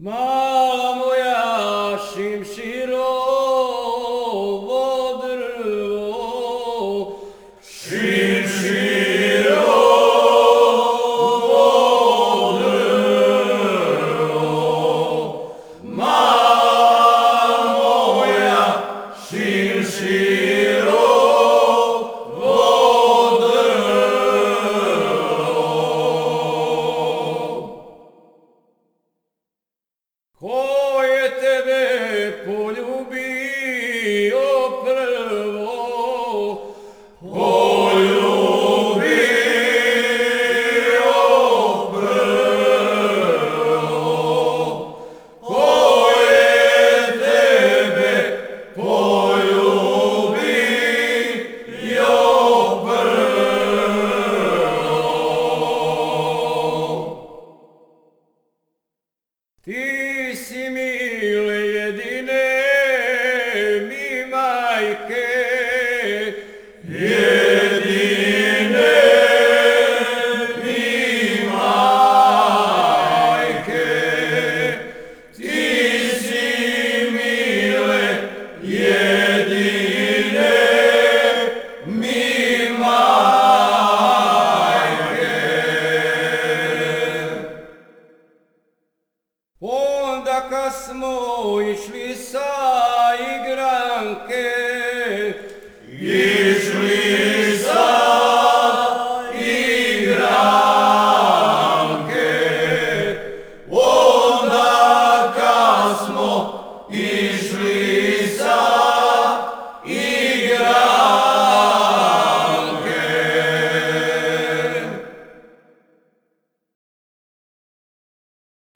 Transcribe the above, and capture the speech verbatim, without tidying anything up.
Mala moja šimširovo drvo, šimširovo drvo, mala moja šimširovo drvo. Ko je tebe poljubio prvo, poljubio prvo, ko je tebe poljubio prvo. Ti si mile jedine mi majke, jedine mi majke. Ti si mile jedine mi majke. Onda kad smo išli sa igranke,